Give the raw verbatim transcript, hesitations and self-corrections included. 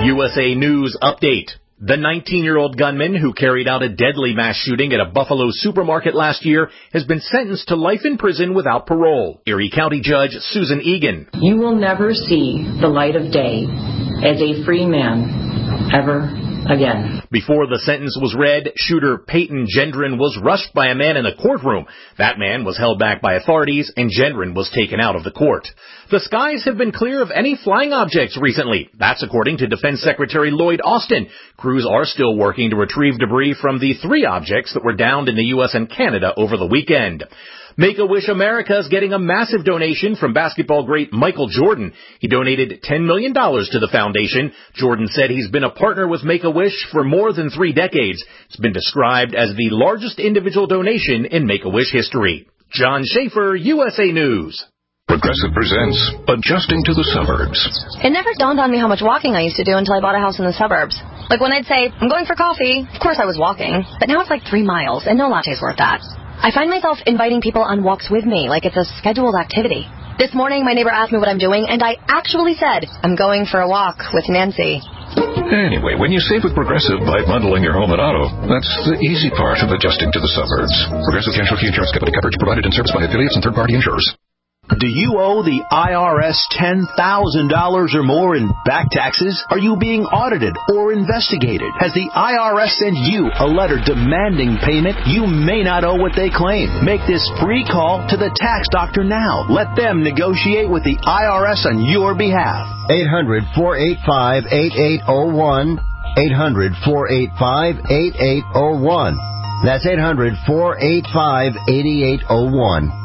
U S A News Update. The nineteen-year-old gunman who carried out a deadly mass shooting at a Buffalo supermarket last year has been sentenced to life in prison without parole. Erie County Judge Susan Egan. You will never see the light of day as a free man ever again. Before the sentence was read, shooter Peyton Gendron was rushed by a man in the courtroom. That man was held back by authorities, and Gendron was taken out of the court. The skies have been clear of any flying objects recently. That's according to Defense Secretary Lloyd Austin. Crews are still working to retrieve debris from the three objects that were downed in the U S and Canada over the weekend. Make-A-Wish America is getting a massive donation from basketball great Michael Jordan. He donated ten million dollars to the foundation. Jordan said he's been a partner with Make-A-Wish for more than three decades. It's been described as the largest individual donation in Make-A-Wish history. John Schaefer, U S A News. Progressive presents Adjusting to the Suburbs. It never dawned on me how much walking I used to do until I bought a house in the suburbs. Like when I'd say, I'm going for coffee, of course I was walking. But now it's like three miles, and no latte's worth that. I find myself inviting people on walks with me, like it's a scheduled activity. This morning, my neighbor asked me what I'm doing, and I actually said, I'm going for a walk with Nancy. Anyway, when you save with Progressive by bundling your home and auto, that's the easy part of adjusting to the suburbs. Progressive Casualty Insurance Company coverage provided and serviced by affiliates and third-party insurers. Do you owe the I R S ten thousand dollars or more in back taxes? Are you being audited or investigated? Has the I R S sent you a letter demanding payment? You may not owe what they claim. Make this free call to the tax doctor now. Let them negotiate with the I R S on your behalf. eight hundred, four eight five, eight eight zero one. eight hundred, four eight five, eight eight zero one. That's eight hundred, four eight five, eight eight zero one.